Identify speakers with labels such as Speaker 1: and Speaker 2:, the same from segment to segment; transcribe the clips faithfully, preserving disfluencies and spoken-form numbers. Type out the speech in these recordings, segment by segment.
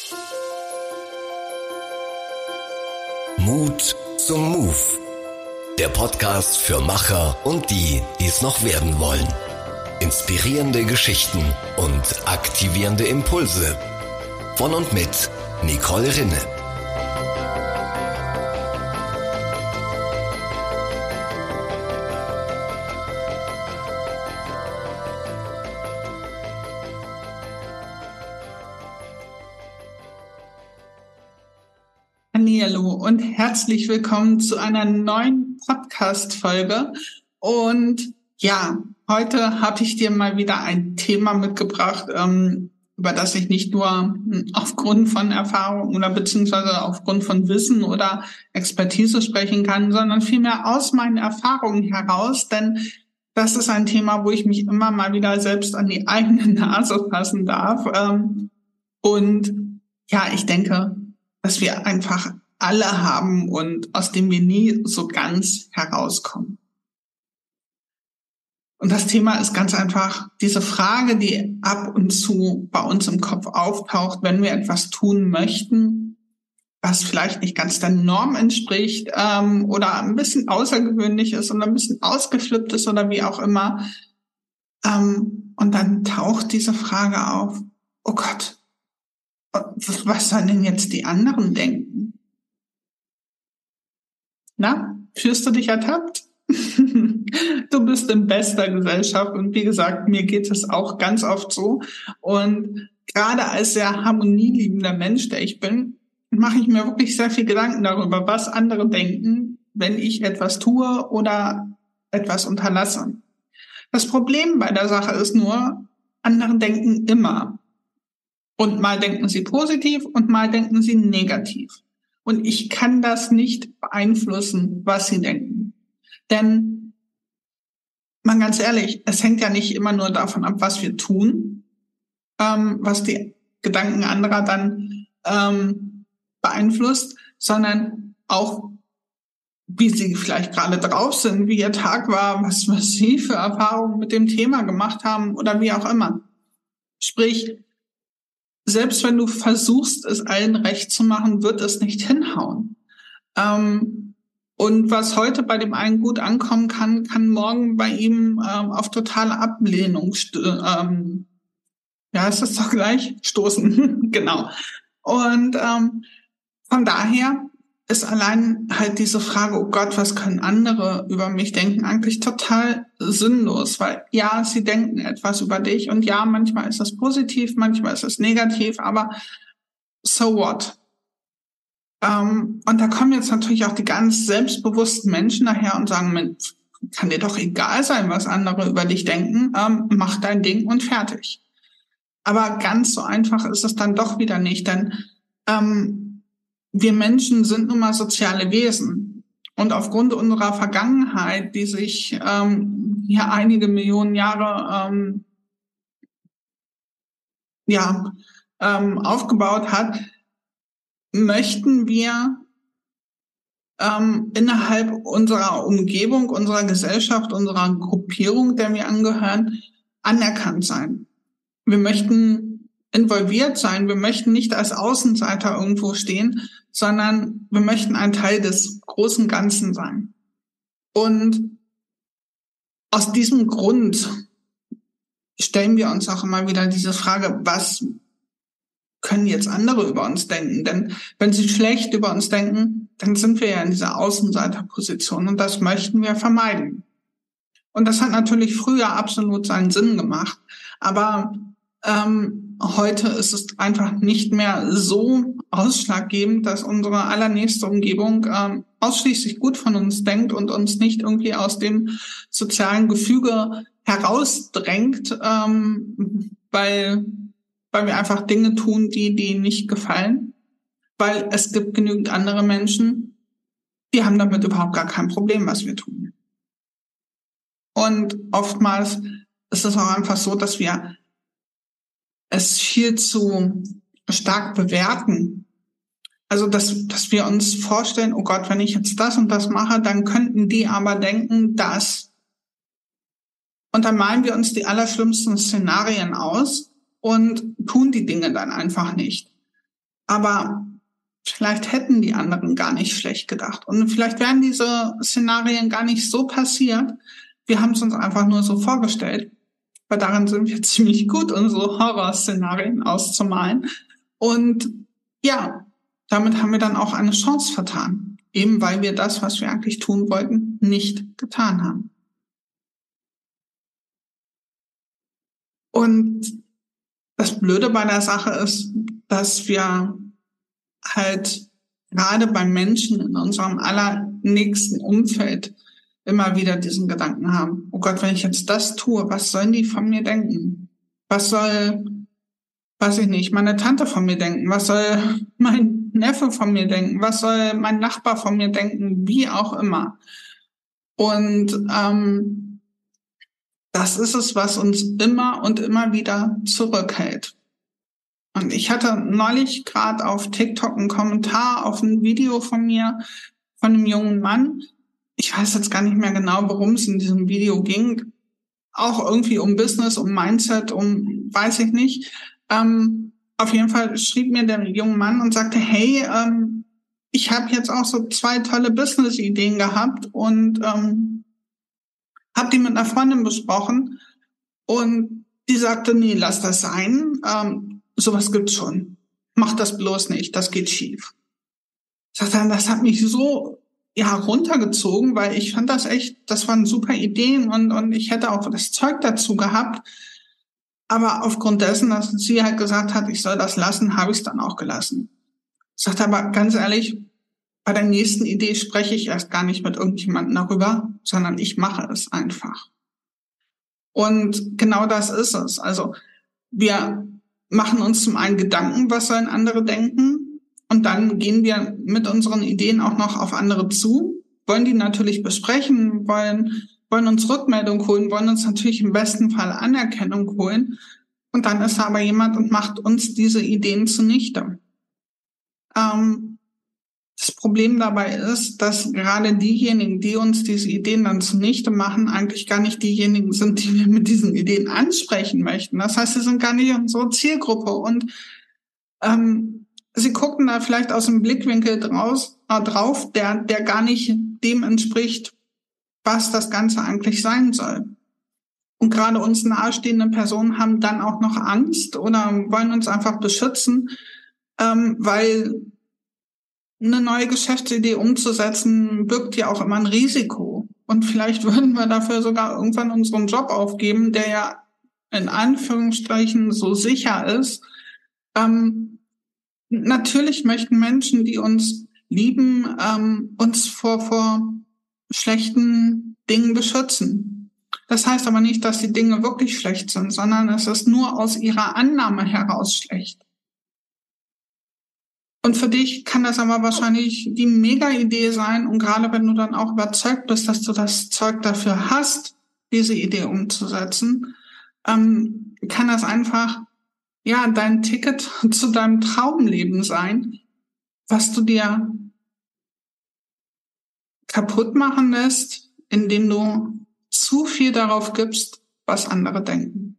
Speaker 1: Mut zum Move. Der Podcast für Macher und die, die es noch werden wollen. Inspirierende Geschichten und aktivierende Impulse. Von und mit Nicole Rinne.
Speaker 2: Hallo und herzlich willkommen zu einer neuen Podcast-Folge. Und ja, heute habe ich dir mal wieder ein Thema mitgebracht, ähm, über das ich nicht nur aufgrund von Erfahrung oder beziehungsweise aufgrund von Wissen oder Expertise sprechen kann, sondern vielmehr aus meinen Erfahrungen heraus, denn das ist ein Thema, wo ich mich immer mal wieder selbst an die eigene Nase fassen darf. Ähm, und ja, ich denke, dass wir einfach alle haben und aus dem wir nie so ganz herauskommen. Und das Thema ist ganz einfach diese Frage, die ab und zu bei uns im Kopf auftaucht, wenn wir etwas tun möchten, was vielleicht nicht ganz der Norm entspricht ähm, oder ein bisschen außergewöhnlich ist oder ein bisschen ausgeflippt ist oder wie auch immer. Ähm, und dann taucht diese Frage auf, oh Gott, was sollen denn jetzt die anderen denken? Na, fühlst du dich ertappt? Du bist in bester Gesellschaft und wie gesagt, mir geht es auch ganz oft so. Und gerade als sehr harmonieliebender Mensch, der ich bin, mache ich mir wirklich sehr viel Gedanken darüber, was andere denken, wenn ich etwas tue oder etwas unterlasse. Das Problem bei der Sache ist nur, andere denken immer. Und mal denken sie positiv und mal denken sie negativ. Und ich kann das nicht beeinflussen, was sie denken. Denn, mal ganz ehrlich, es hängt ja nicht immer nur davon ab, was wir tun, ähm, was die Gedanken anderer dann ähm, beeinflusst, sondern auch, wie sie vielleicht gerade drauf sind, wie ihr Tag war, was, was sie für Erfahrungen mit dem Thema gemacht haben oder wie auch immer. Sprich, selbst wenn du versuchst, es allen recht zu machen, wird es nicht hinhauen. Ähm, und was heute bei dem einen gut ankommen kann, kann morgen bei ihm ähm, auf totale Ablehnung, ähm, ja, ist das doch gleich, stoßen. Genau. Und ähm, von daher ist allein halt diese Frage, oh Gott, was können andere über mich denken, eigentlich total sinnlos, weil ja, sie denken etwas über dich und ja, manchmal ist es positiv, manchmal ist es negativ, aber so what? Ähm, und da kommen jetzt natürlich auch die ganz selbstbewussten Menschen daher und sagen, Mensch, kann dir doch egal sein, was andere über dich denken, ähm, mach dein Ding und fertig. Aber ganz so einfach ist es dann doch wieder nicht, denn ähm, wir Menschen sind nun mal soziale Wesen. Und aufgrund unserer Vergangenheit, die sich ähm, hier einige Millionen Jahre ähm, ja, ähm, aufgebaut hat, möchten wir ähm, innerhalb unserer Umgebung, unserer Gesellschaft, unserer Gruppierung, der wir angehören, anerkannt sein. Wir möchten involviert sein. Wir möchten nicht als Außenseiter irgendwo stehen, sondern wir möchten ein Teil des großen Ganzen sein. Und aus diesem Grund stellen wir uns auch immer wieder diese Frage, was können jetzt andere über uns denken? Denn wenn sie schlecht über uns denken, dann sind wir ja in dieser Außenseiterposition und das möchten wir vermeiden. Und das hat natürlich früher absolut seinen Sinn gemacht, aber Ähm, heute ist es einfach nicht mehr so ausschlaggebend, dass unsere allernächste Umgebung ähm, ausschließlich gut von uns denkt und uns nicht irgendwie aus dem sozialen Gefüge herausdrängt, ähm, weil, weil wir einfach Dinge tun, die denen nicht gefallen. Weil es gibt genügend andere Menschen, die haben damit überhaupt gar kein Problem, was wir tun. Und oftmals ist es auch einfach so, dass wir es viel zu stark bewerten. Also, dass, dass wir uns vorstellen, oh Gott, wenn ich jetzt das und das mache, dann könnten die aber denken, dass. Und dann malen wir uns die allerschlimmsten Szenarien aus und tun die Dinge dann einfach nicht. Aber vielleicht hätten die anderen gar nicht schlecht gedacht. Und vielleicht wären diese Szenarien gar nicht so passiert. Wir haben es uns einfach nur so vorgestellt. Weil darin sind wir ziemlich gut, unsere Horrorszenarien auszumalen. Und ja, damit haben wir dann auch eine Chance vertan. Eben weil wir das, was wir eigentlich tun wollten, nicht getan haben. Und das Blöde bei der Sache ist, dass wir halt gerade bei Menschen in unserem allernächsten Umfeld immer wieder diesen Gedanken haben. Oh Gott, wenn ich jetzt das tue, was sollen die von mir denken? Was soll, weiß ich nicht, meine Tante von mir denken? Was soll mein Neffe von mir denken? Was soll mein Nachbar von mir denken? Wie auch immer. Und ähm, das ist es, was uns immer und immer wieder zurückhält. Und ich hatte neulich gerade auf TikTok einen Kommentar auf ein Video von mir, von einem jungen Mann. Ich weiß jetzt gar nicht mehr genau, worum es in diesem Video ging. Auch irgendwie um Business, um Mindset, um weiß ich nicht. Ähm, auf jeden Fall schrieb mir der junge Mann und sagte, hey, ähm, ich habe jetzt auch so zwei tolle Business-Ideen gehabt und ähm, habe die mit einer Freundin besprochen. Und die sagte, nee, lass das sein. Ähm, sowas gibt's schon. Mach das bloß nicht, das geht schief. Sagt er, das hat mich so ja runtergezogen, weil ich fand das echt, das waren super Ideen und und ich hätte auch das Zeug dazu gehabt. Aber aufgrund dessen, dass sie halt gesagt hat, ich soll das lassen, habe ich es dann auch gelassen. Sagt aber ganz ehrlich, bei der nächsten Idee spreche ich erst gar nicht mit irgendjemandem darüber, sondern ich mache es einfach. Und genau das ist es. Also wir machen uns zum einen Gedanken, was sollen andere denken? Und dann gehen wir mit unseren Ideen auch noch auf andere zu, wollen die natürlich besprechen, wollen, wollen uns Rückmeldung holen, wollen uns natürlich im besten Fall Anerkennung holen. Und dann ist da aber jemand und macht uns diese Ideen zunichte. Ähm, das Problem dabei ist, dass gerade diejenigen, die uns diese Ideen dann zunichte machen, eigentlich gar nicht diejenigen sind, die wir mit diesen Ideen ansprechen möchten. Das heißt, sie sind gar nicht unsere Zielgruppe und ähm, sie gucken da vielleicht aus dem Blickwinkel draus, äh, drauf, der, der gar nicht dem entspricht, was das Ganze eigentlich sein soll. Und gerade uns nahestehende Personen haben dann auch noch Angst oder wollen uns einfach beschützen, ähm, weil eine neue Geschäftsidee umzusetzen birgt ja auch immer ein Risiko. Und vielleicht würden wir dafür sogar irgendwann unseren Job aufgeben, der ja in Anführungsstrichen so sicher ist. Ähm, natürlich möchten Menschen, die uns lieben, ähm, uns vor, vor schlechten Dingen beschützen. Das heißt aber nicht, dass die Dinge wirklich schlecht sind, sondern es ist nur aus ihrer Annahme heraus schlecht. Und für dich kann das aber wahrscheinlich die Mega-Idee sein. Und gerade wenn du dann auch überzeugt bist, dass du das Zeug dafür hast, diese Idee umzusetzen, ähm, kann das einfach, ja, dein Ticket zu deinem Traumleben sein, was du dir kaputt machen lässt, indem du zu viel darauf gibst, was andere denken.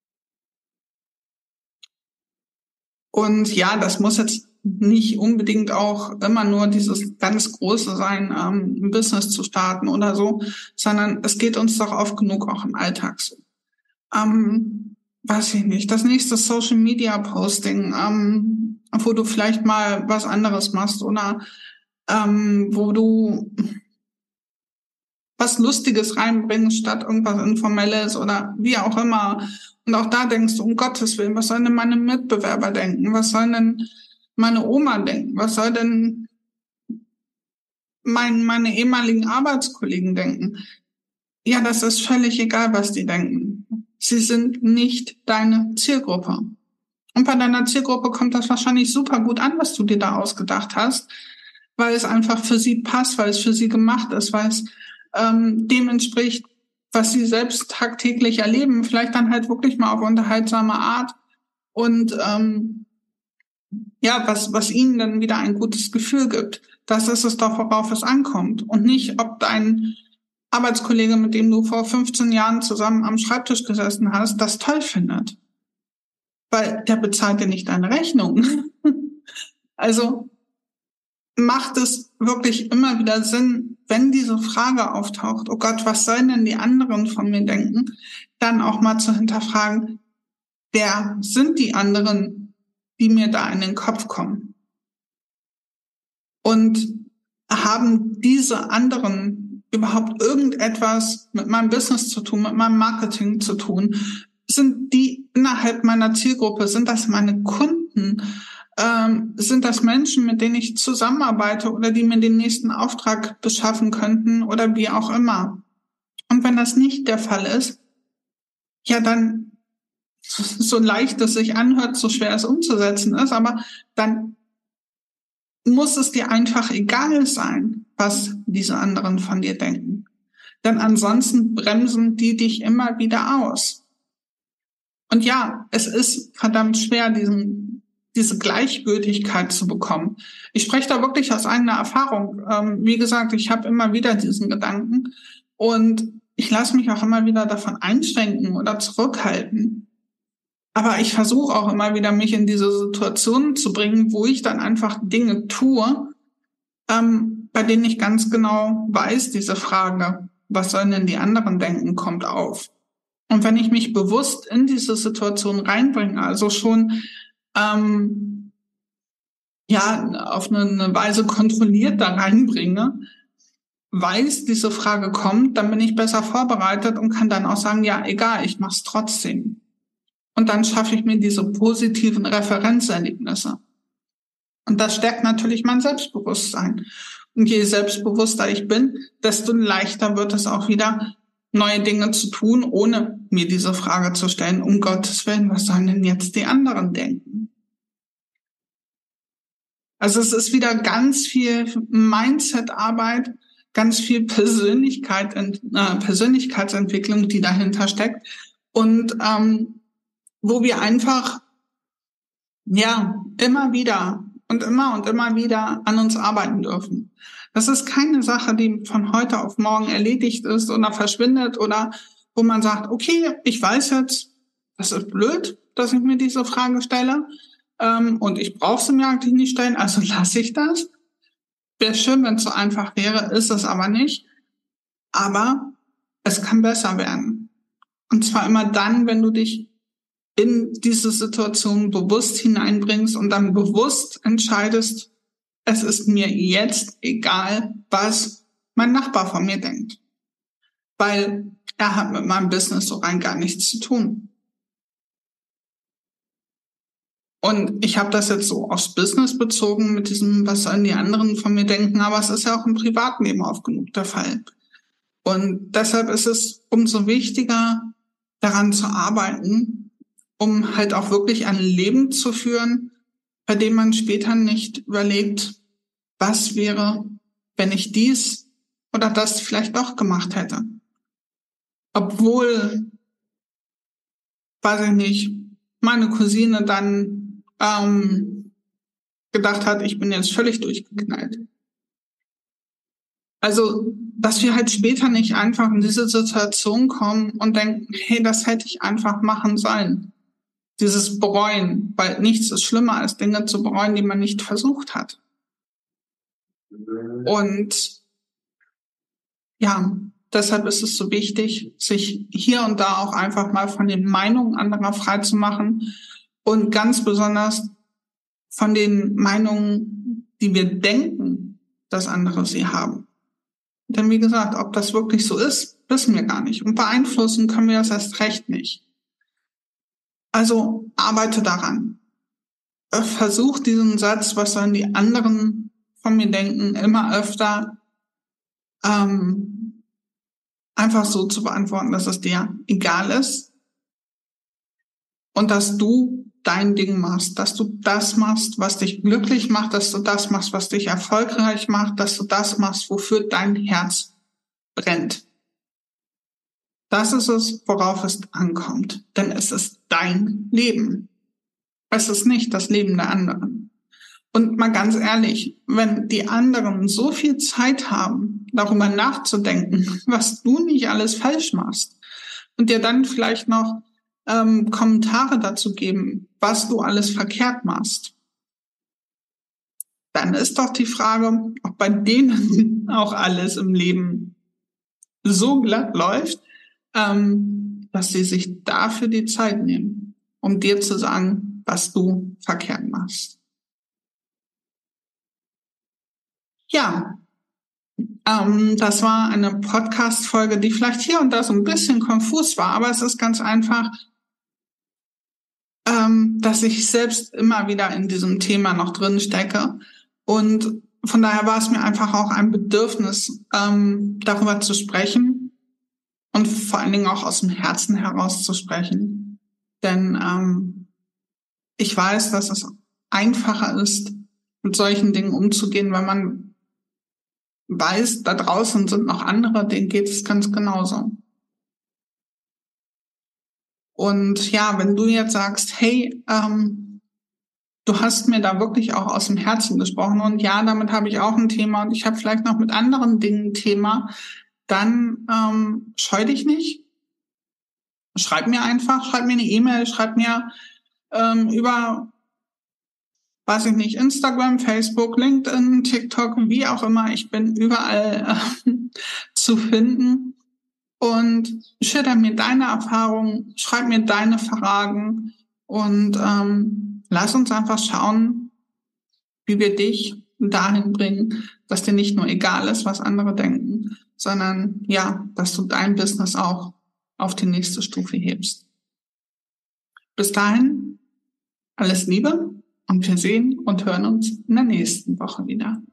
Speaker 2: Und ja, das muss jetzt nicht unbedingt auch immer nur dieses ganz Große sein, ähm, ein Business zu starten oder so, sondern es geht uns doch oft genug auch im Alltag so. Ähm, weiß ich nicht, das nächste Social Media Posting, ähm, wo du vielleicht mal was anderes machst oder ähm, wo du was Lustiges reinbringst statt irgendwas Informelles oder wie auch immer. Und auch da denkst du, um Gottes Willen, was sollen denn meine Mitbewerber denken? Was sollen denn meine Oma denken? Was soll denn mein, meine ehemaligen Arbeitskollegen denken? Ja, das ist völlig egal, was die denken. Sie sind nicht deine Zielgruppe. Und bei deiner Zielgruppe kommt das wahrscheinlich super gut an, was du dir da ausgedacht hast, weil es einfach für sie passt, weil es für sie gemacht ist, weil es ähm, dem entspricht, was sie selbst tagtäglich erleben. Vielleicht dann halt wirklich mal auf unterhaltsame Art und ähm, ja, was, was ihnen dann wieder ein gutes Gefühl gibt. Das ist es doch, worauf es ankommt. Und nicht, ob dein Arbeitskollege, mit dem du vor fünfzehn Jahren zusammen am Schreibtisch gesessen hast, das toll findet. Weil der bezahlt dir nicht deine Rechnung. Also macht es wirklich immer wieder Sinn, wenn diese Frage auftaucht, oh Gott, was sollen denn die anderen von mir denken, dann auch mal zu hinterfragen, wer sind die anderen, die mir da in den Kopf kommen? Und haben diese anderen überhaupt irgendetwas mit meinem Business zu tun, mit meinem Marketing zu tun? Sind die innerhalb meiner Zielgruppe, sind das meine Kunden? Ähm, sind das Menschen, mit denen ich zusammenarbeite oder die mir den nächsten Auftrag beschaffen könnten oder wie auch immer? Und wenn das nicht der Fall ist, ja dann, so leicht es sich anhört, so schwer es umzusetzen ist, aber dann muss es dir einfach egal sein, was diese anderen von dir denken. Denn ansonsten bremsen die dich immer wieder aus. Und ja, es ist verdammt schwer, diesen, diese Gleichgültigkeit zu bekommen. Ich spreche da wirklich aus eigener Erfahrung. Ähm, wie gesagt, ich habe immer wieder diesen Gedanken und ich lasse mich auch immer wieder davon einschränken oder zurückhalten. Aber ich versuche auch immer wieder, mich in diese Situationen zu bringen, wo ich dann einfach Dinge tue, ähm, bei denen ich ganz genau weiß, diese Frage, was sollen denn die anderen denken, kommt auf. Und wenn ich mich bewusst in diese Situation reinbringe, also schon ähm, ja auf eine Weise kontrolliert da reinbringe, weiß, diese Frage kommt, dann bin ich besser vorbereitet und kann dann auch sagen, ja, egal, ich mache es trotzdem. Und dann schaffe ich mir diese positiven Referenzerlebnisse. Und das stärkt natürlich mein Selbstbewusstsein. Und je selbstbewusster ich bin, desto leichter wird es auch wieder, neue Dinge zu tun, ohne mir diese Frage zu stellen, um Gottes Willen, was sollen denn jetzt die anderen denken? Also es ist wieder ganz viel Mindset-Arbeit, ganz viel Persönlichkeit, äh, Persönlichkeitsentwicklung, die dahinter steckt. Und ähm, wo wir einfach ja immer wieder und immer und immer wieder an uns arbeiten dürfen. Das ist keine Sache, die von heute auf morgen erledigt ist oder verschwindet oder wo man sagt, okay, ich weiß jetzt, das ist blöd, dass ich mir diese Frage stelle ähm, und ich brauche sie mir eigentlich nicht stellen, also lasse ich das. Wäre schön, wenn es so einfach wäre, ist es aber nicht. Aber es kann besser werden. Und zwar immer dann, wenn du dich in diese Situation bewusst hineinbringst und dann bewusst entscheidest, es ist mir jetzt egal, was mein Nachbar von mir denkt. Weil er hat mit meinem Business so rein gar nichts zu tun. Und ich habe das jetzt so aufs Business bezogen mit diesem, was sollen die anderen von mir denken, aber es ist ja auch im Privatleben oft genug der Fall. Und deshalb ist es umso wichtiger, daran zu arbeiten, um halt auch wirklich ein Leben zu führen, bei dem man später nicht überlegt, was wäre, wenn ich dies oder das vielleicht doch gemacht hätte. Obwohl, weiß ich nicht, meine Cousine dann ähm, gedacht hat, ich bin jetzt völlig durchgeknallt. Also, dass wir halt später nicht einfach in diese Situation kommen und denken, hey, das hätte ich einfach machen sollen. Dieses Bereuen, weil nichts ist schlimmer, als Dinge zu bereuen, die man nicht versucht hat. Und ja, deshalb ist es so wichtig, sich hier und da auch einfach mal von den Meinungen anderer frei zu machen und ganz besonders von den Meinungen, die wir denken, dass andere sie haben. Denn wie gesagt, ob das wirklich so ist, wissen wir gar nicht. Und beeinflussen können wir das erst recht nicht. Also arbeite daran. Versuch diesen Satz, was sollen die anderen von mir denken, immer öfter ähm, einfach so zu beantworten, dass es dir egal ist und dass du dein Ding machst, dass du das machst, was dich glücklich macht, dass du das machst, was dich erfolgreich macht, dass du das machst, wofür dein Herz brennt. Das ist es, worauf es ankommt, denn es ist dein Leben. Es ist nicht das Leben der anderen. Und mal ganz ehrlich, wenn die anderen so viel Zeit haben, darüber nachzudenken, was du nicht alles falsch machst und dir dann vielleicht noch ähm, Kommentare dazu geben, was du alles verkehrt machst, dann ist doch die Frage, ob bei denen auch alles im Leben so glatt läuft, ähm, dass sie sich dafür die Zeit nehmen, um dir zu sagen, was du verkehrt machst. Ja, ähm, das war eine Podcast-Folge, die vielleicht hier und da so ein bisschen konfus war, aber es ist ganz einfach, ähm, dass ich selbst immer wieder in diesem Thema noch drin stecke. Und von daher war es mir einfach auch ein Bedürfnis, ähm, darüber zu sprechen und vor allen Dingen auch aus dem Herzen heraus zu sprechen. Denn ähm, ich weiß, dass es einfacher ist, mit solchen Dingen umzugehen, wenn man weiß, da draußen sind noch andere, denen geht es ganz genauso. Und ja, wenn du jetzt sagst, hey, ähm, du hast mir da wirklich auch aus dem Herzen gesprochen und ja, damit habe ich auch ein Thema und ich habe vielleicht noch mit anderen Dingen ein Thema, dann ähm, scheu dich nicht. Schreib mir einfach, schreib mir eine E-Mail, schreib mir ähm, über, weiß ich nicht, Instagram, Facebook, LinkedIn, TikTok, wie auch immer. Ich bin überall äh, zu finden. Und schilder mir deine Erfahrungen, schreib mir deine Fragen und ähm, lass uns einfach schauen, wie wir dich dahin bringen, dass dir nicht nur egal ist, was andere denken, sondern ja, dass du dein Business auch auf die nächste Stufe hebst. Bis dahin, alles Liebe und wir sehen und hören uns in der nächsten Woche wieder.